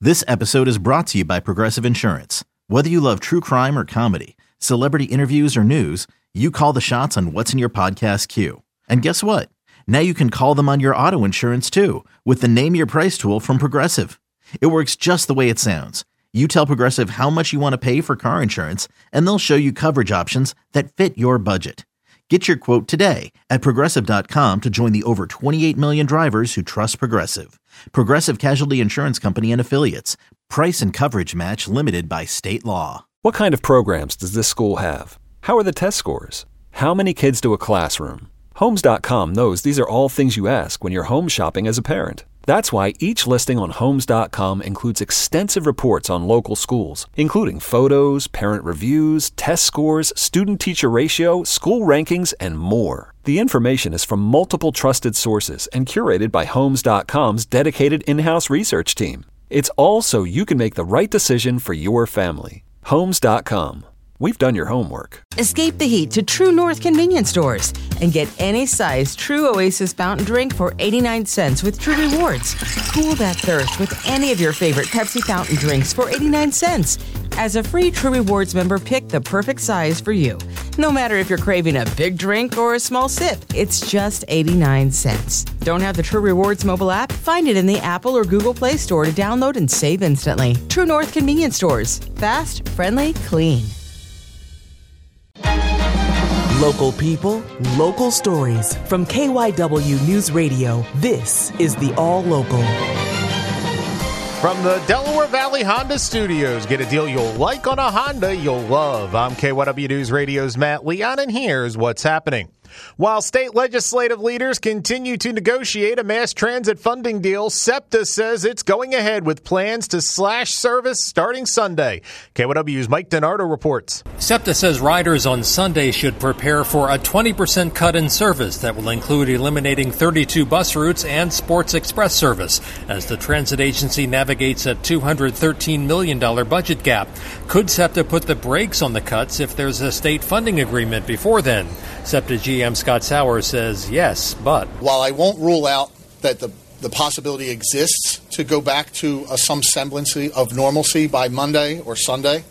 This episode is brought to you by Progressive Insurance. Whether you love true crime or comedy, celebrity interviews or news, you call the shots on what's in your podcast queue. And guess what? Now you can call them on your auto insurance too with the Name Your Price tool from Progressive. It works just the way it sounds. You tell Progressive how much you want to pay for car insurance, and they'll show you coverage options that fit your budget. Get your quote today at Progressive.com to join the over 28 million drivers who trust Progressive. Progressive Casualty Insurance Company and Affiliates. Price and coverage match limited by state law. What kind of programs does this school have? How are the test scores? How many kids to a classroom? Homes.com knows these are all things you ask when you're home shopping as a parent. That's why each listing on Homes.com includes extensive reports on local schools, including photos, parent reviews, test scores, student-teacher ratio, school rankings, and more. The information is from multiple trusted sources and curated by Homes.com's dedicated in-house research team. It's all so you can make the right decision for your family. Homes.com. We've done your homework. Escape the heat to True North convenience stores and get any size True Oasis fountain drink for 89 cents with True Rewards. Cool that thirst with any of your favorite Pepsi fountain drinks for 89 cents. As a free True Rewards member, pick the perfect size for you. No matter if you're craving a big drink or a small sip, it's just 89 cents. Don't have the True Rewards mobile app? Find it in the Apple or Google Play Store to download and save instantly. True North convenience stores. Fast, friendly, clean. Local people, local stories. From KYW News Radio, this is the All Local. From the Delaware Valley Honda Studios, get a deal you'll like on a Honda you'll love. I'm KYW News Radio's Matt Leon, and here's what's happening. While state legislative leaders continue to negotiate a mass transit funding deal, SEPTA says it's going ahead with plans to slash service starting Sunday. KYW's Mike DiNardo reports. SEPTA says riders on Sunday should prepare for a 20% cut in service that will include eliminating 32 bus routes and Sports Express service as the transit agency navigates a $213 million budget gap. Could SEPTA put the brakes on the cuts if there's a state funding agreement before then? SEPTA GM Scott Sauer says yes, but while I won't rule out that the possibility exists to go back to some semblance of normalcy by Monday or Sunday,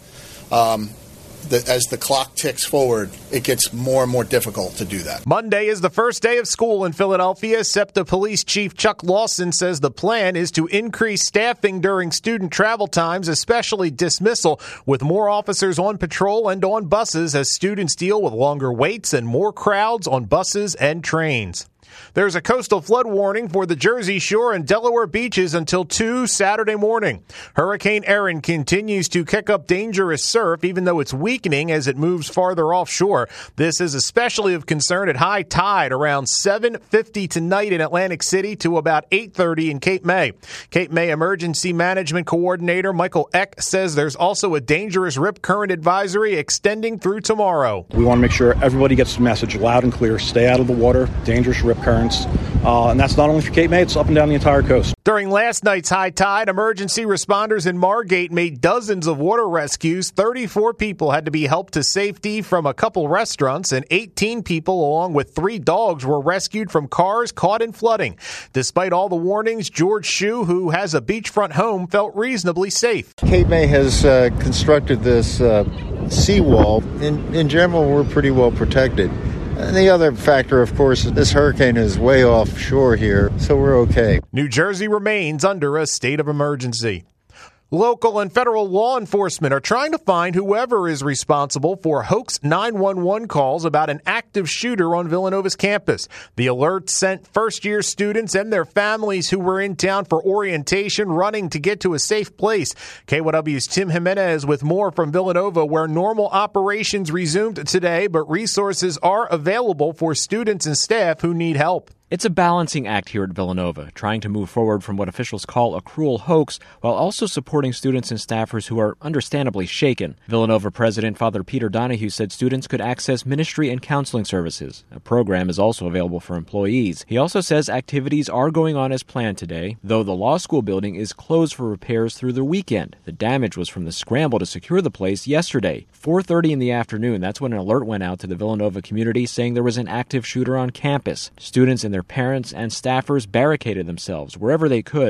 as the clock ticks forward, it gets more and more difficult to do that. Monday is the first day of school in Philadelphia. SEPTA Police Chief Chuck Lawson says the plan is to increase staffing during student travel times, especially dismissal, with more officers on patrol and on buses as students deal with longer waits and more crowds on buses and trains. There's a coastal flood warning for the Jersey Shore and Delaware beaches until 2 Saturday morning. Hurricane Erin continues to kick up dangerous surf, even though it's weakening as it moves farther offshore. This is especially of concern at high tide around 7:50 tonight in Atlantic City to about 8:30 in Cape May. Cape May Emergency Management Coordinator Michael Eck says there's also a dangerous rip current advisory extending through tomorrow. We want to make sure everybody gets the message loud and clear. Stay out of the water. Dangerous rip currents. And that's not only for Cape May, it's up and down the entire coast. During last night's high tide, emergency responders in Margate made dozens of water rescues. 34 people had to be helped to safety from a couple restaurants, and 18 people, along with 3 dogs, were rescued from cars caught in flooding. Despite all the warnings, George Shue, who has a beachfront home, felt reasonably safe. Cape May has constructed this seawall. In general, we're pretty well protected. And the other factor, of course, this hurricane is way offshore here, so we're okay. New Jersey remains under a state of emergency. Local and federal law enforcement are trying to find whoever is responsible for hoax 911 calls about an active shooter on Villanova's campus. The alert sent first-year students and their families who were in town for orientation running to get to a safe place. KYW's Tim Jimenez with more from Villanova, where normal operations resumed today, but resources are available for students and staff who need help. It's a balancing act here at Villanova, trying to move forward from what officials call a cruel hoax while also supporting students and staffers who are understandably shaken. Villanova President Father Peter Donahue said students could access ministry and counseling services. A program is also available for employees. He also says activities are going on as planned today, though the law school building is closed for repairs through the weekend. The damage was from the scramble to secure the place yesterday. 4:30 in the afternoon, that's when an alert went out to the Villanova community saying there was an active shooter on campus. Students and their parents and staffers barricaded themselves wherever they could.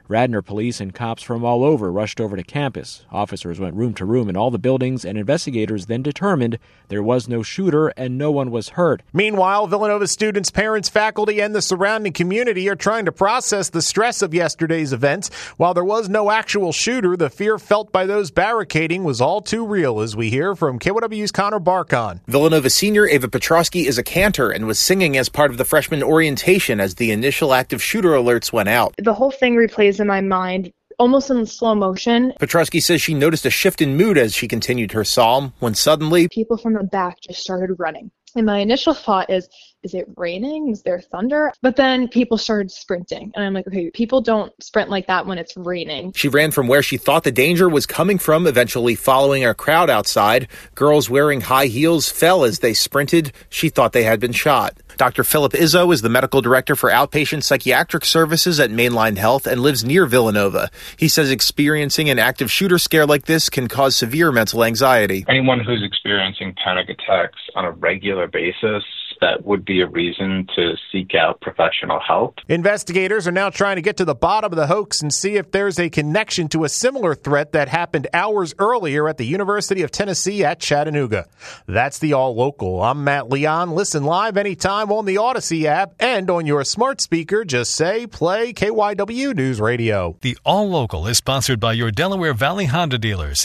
Radnor police and cops from all over rushed over to campus. Officers went room to room in all the buildings, and investigators then determined there was no shooter and no one was hurt. Meanwhile, Villanova students, parents, faculty, and the surrounding community are trying to process the stress of yesterday's events. While there was no actual shooter, the fear felt by those barricading was all too real, as we hear from KYW's Connor Barkon. Villanova senior Ava Petrosky is a cantor and was singing as part of the freshman orientation as the initial active shooter alerts went out. The whole thing replays in my mind, almost in slow motion. Petrosky says she noticed a shift in mood as she continued her psalm when suddenly people from the back just started running. And my initial thought is it raining? Is there thunder? But then people started sprinting. And I'm like, okay, people don't sprint like that when it's raining. She ran from where she thought the danger was coming from, eventually following a crowd outside. Girls wearing high heels fell as they sprinted. She thought they had been shot. Dr. Philip Izzo is the medical director for outpatient psychiatric services at Mainline Health and lives near Villanova. He says experiencing an active shooter scare like this can cause severe mental anxiety. Anyone who's experiencing panic attacks on a regular basis, that would be a reason to seek out professional help. Investigators are now trying to get to the bottom of the hoax and see if there's a connection to a similar threat that happened hours earlier at the University of Tennessee at Chattanooga. That's the All Local. I'm Matt Leon. Listen live anytime on the Odyssey app and on your smart speaker. Just say play KYW News Radio. The All Local is sponsored by your Delaware Valley Honda dealers.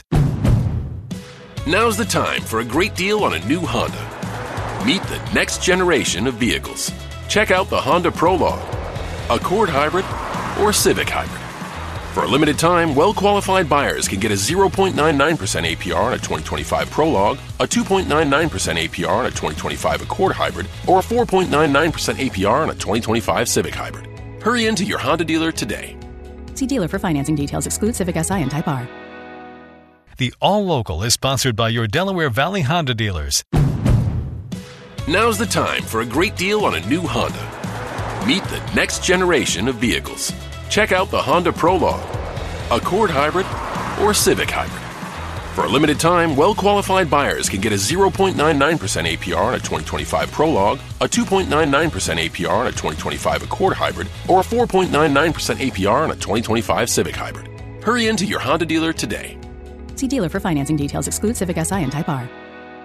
Now's the time for a great deal on a new Honda. Meet the next generation of vehicles. Check out the Honda Prologue, Accord Hybrid, or Civic Hybrid. For a limited time, well-qualified buyers can get a 0.99% APR on a 2025 Prologue, a 2.99% APR on a 2025 Accord Hybrid, or a 4.99% APR on a 2025 Civic Hybrid. Hurry into your Honda dealer today. See dealer for financing details. Exclude Civic Si and Type R. The All Local is sponsored by your Delaware Valley Honda dealers. Now's the time for a great deal on a new Honda. Meet the next generation of vehicles. Check out the Honda Prologue, Accord Hybrid, or Civic Hybrid. For a limited time, well-qualified buyers can get a 0.99% APR on a 2025 Prologue, a 2.99% APR on a 2025 Accord Hybrid, or a 4.99% APR on a 2025 Civic Hybrid. Hurry into your Honda dealer today. See dealer for financing details. Exclude Civic Si and Type R.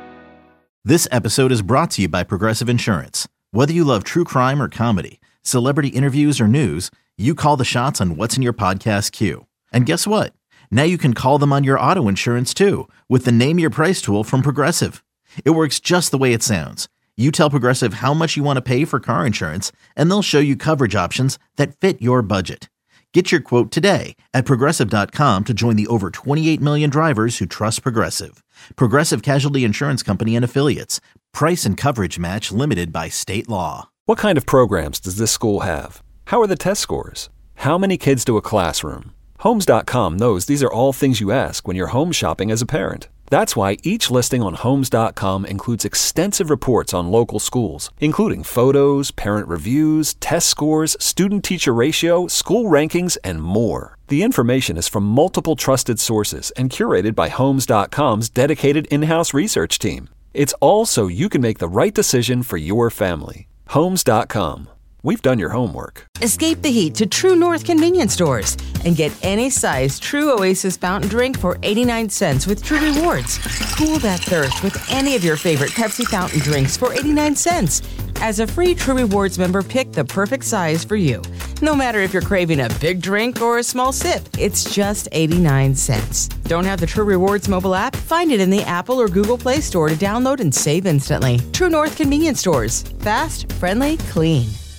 This episode is brought to you by Progressive Insurance. Whether you love true crime or comedy, celebrity interviews or news, you call the shots on what's in your podcast queue. And guess what? Now you can call them on your auto insurance too with the Name Your Price tool from Progressive. It works just the way it sounds. You tell Progressive how much you want to pay for car insurance, and they'll show you coverage options that fit your budget. Get your quote today at Progressive.com to join the over 28 million drivers who trust Progressive. Progressive Casualty Insurance Company and Affiliates. Price and coverage match limited by state law. What kind of programs does this school have? How are the test scores? How many kids do a classroom? Homes.com knows these are all things you ask when you're home shopping as a parent. That's why each listing on Homes.com includes extensive reports on local schools, including photos, parent reviews, test scores, student-teacher ratio, school rankings, and more. The information is from multiple trusted sources and curated by Homes.com's dedicated in-house research team. It's all so you can make the right decision for your family. Homes.com. We've done your homework. Escape the heat to True North convenience stores and get any size True Oasis fountain drink for 89 cents with True Rewards. Cool that thirst with any of your favorite Pepsi fountain drinks for 89 cents. As a free True Rewards member, pick the perfect size for you. No matter if you're craving a big drink or a small sip, it's just 89 cents. Don't have the True Rewards mobile app? Find it in the Apple or Google Play Store to download and save instantly. True North convenience stores. Fast, friendly, clean.